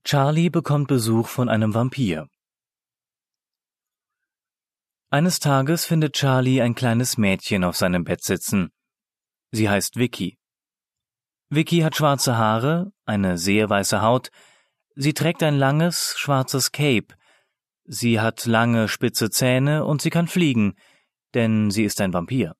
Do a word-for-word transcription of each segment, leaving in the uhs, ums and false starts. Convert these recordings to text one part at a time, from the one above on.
Charlie bekommt Besuch von einem Vampir. Eines Tages findet Charlie ein kleines Mädchen auf seinem Bett sitzen. Sie heißt Vicky. Vicky hat schwarze Haare, eine sehr weiße Haut. Sie trägt ein langes, schwarzes Cape. Sie hat lange, spitze Zähne und sie kann fliegen, denn sie ist ein Vampir.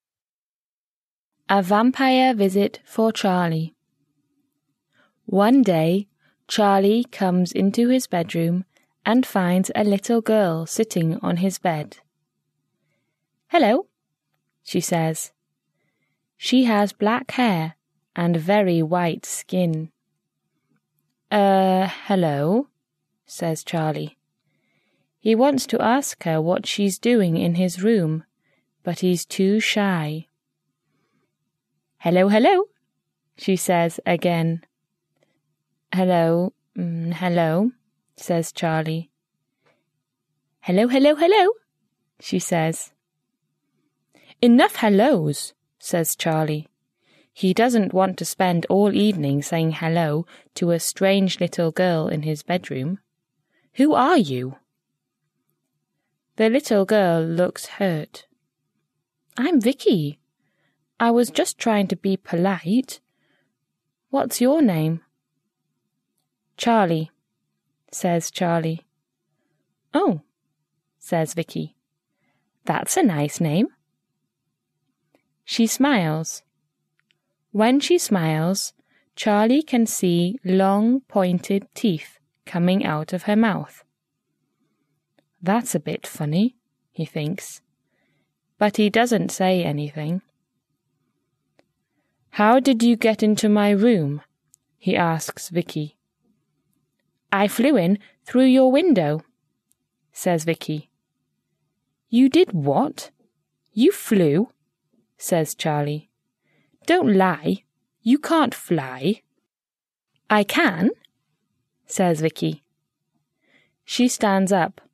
A vampire visit for Charlie. One day, Charlie comes into his bedroom and finds a little girl sitting on his bed. "Hello," she says. She has black hair and very white skin. Uh, hello, says Charlie. He wants to ask her what she's doing in his room, but he's too shy. "Hello, hello," she says again. "Hello, mm, hello," says Charlie. "Hello, hello, hello," she says. "Enough hellos," says Charlie. He doesn't want to spend all evening saying hello to a strange little girl in his bedroom. "Who are you?" The little girl looks hurt. "I'm Vicky. I was just trying to be polite. What's your name?" "Charlie," says Charlie. "Oh," says Vicky. "That's a nice name." She smiles. When she smiles, Charlie can see long, pointed teeth coming out of her mouth. That's a bit funny, he thinks, but he doesn't say anything. "How did you get into my room?" he asks Vicky. "I flew in through your window," says Vicky. "You did what? You flew?" says Charlie. "Don't lie. You can't fly." "I can," says Vicky. She stands up.